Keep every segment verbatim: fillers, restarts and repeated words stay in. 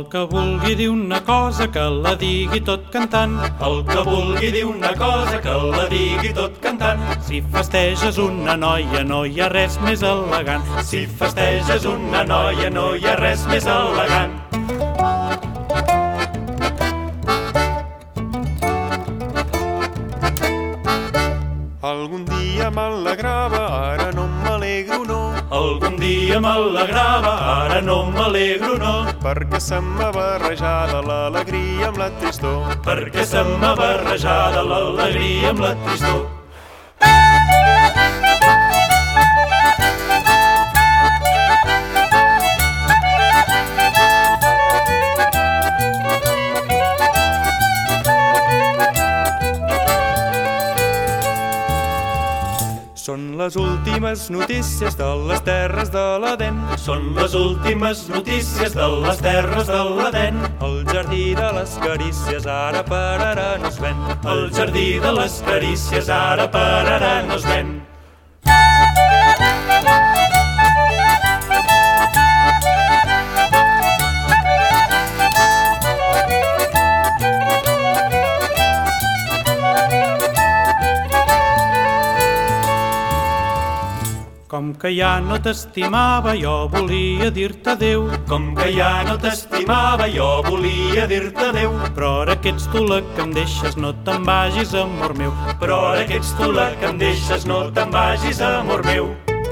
El que vulgui dir una cosa que la digui tot cantant. El que vulgui dir una cosa que la digui tot cantant. Si festeges una noia no hi ha res més elegant. Si festeges una noia no hi ha res més elegant. Algun dia m'alegrava, ara no m'alegro, no. Algun dia m'alegrava, ara no m'alegro, no. Perquè se m'ha barrejada l'alegria amb la tristor. Perquè se m'ha barrejada l'alegria amb la tristor. Són les últimes notícies de les terres de l'Edèn. Són les últimes notícies de les terres de l'Edèn. El jardí de les carícies ara per ara no es ven. El jardí de les carícies ara per ara no es ven. Com que ja no t'estimava, jo volia dir-te adéu. Com que ja no t'estimava, jo volia dir-te adéu. Però ara que ets tu la que em deixes, no te'n vagis, amor meu. Però ara que ets tu la que em deixes, no te'n vagis, amor meu.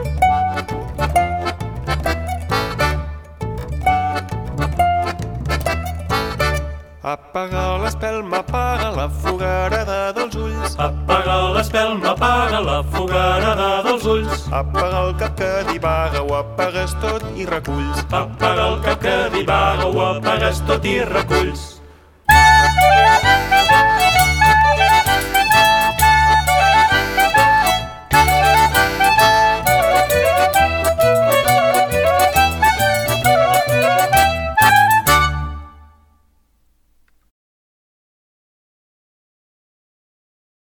Apaga l'espelma, apaga la fogarada dels ulls. Apaga l'espelma, apaga la fogarada dels ulls. Apaga el cap que divaga, ho apagues tot i reculls. Apaga el cap que divaga, ho apagues tot i reculls.